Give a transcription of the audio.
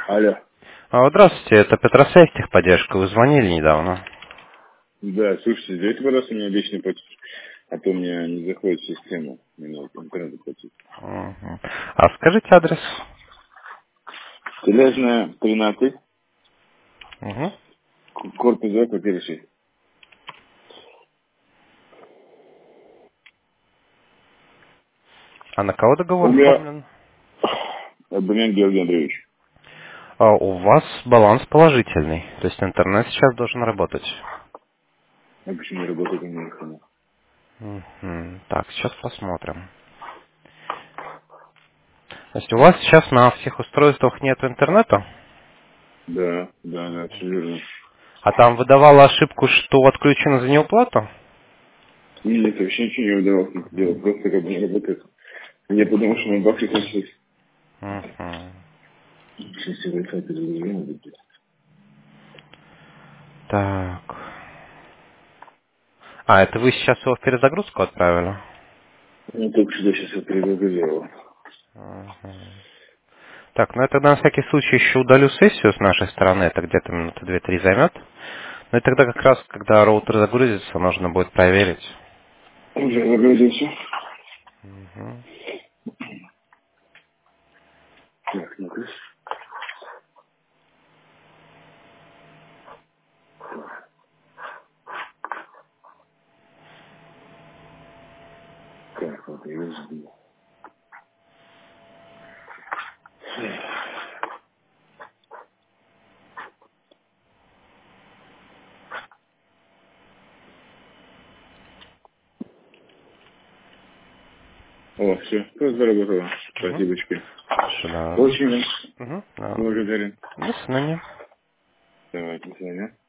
Алло. Здравствуйте, это Петросвязь, техподдержка. Вы звонили недавно. Да, слушайте, сделайте, пожалуйста, мне обещанный платеж, а то мне не заходит в систему. Мне надо интернет заплатить. Мгм. А скажите адрес. Тележная 13, Мгм. корпус 2, квартира 6. А на кого У договор меня оформлен? абонент Георгий Андреевич. У вас баланс положительный, то есть интернет сейчас должен работать. А почему не работает у меня их она? Мгм. Так, сейчас посмотрим. То есть у вас сейчас на всех устройствах нет интернета, Да, да, да, все верно. а там выдавала ошибку, что отключено за неуплату? Нет, вообще ничего не удавалось не сделать, просто как бы не работает. Я подумал, что мой бак кончился. Мгм. Сейчас я Wi-Fi перезагружу, надо будет. Так. Это вы сейчас его в перезагрузку отправили? Ну, только что сейчас я перезагрузил. Мгм. Так, ну я тогда на всякий случай еще удалю сессию с нашей стороны, это где-то минуты 2-3 займет. Ну и тогда как раз, когда роутер загрузится, нужно будет проверить. Уже загрузился. Мгм. Так, ну-ка. Так, вот я сбил. О, все, просто заработало. Мгм. Спасибочки. Хорошо, да. Очень Мгм, да. благодарен. До свидания. Давайте, до свидания.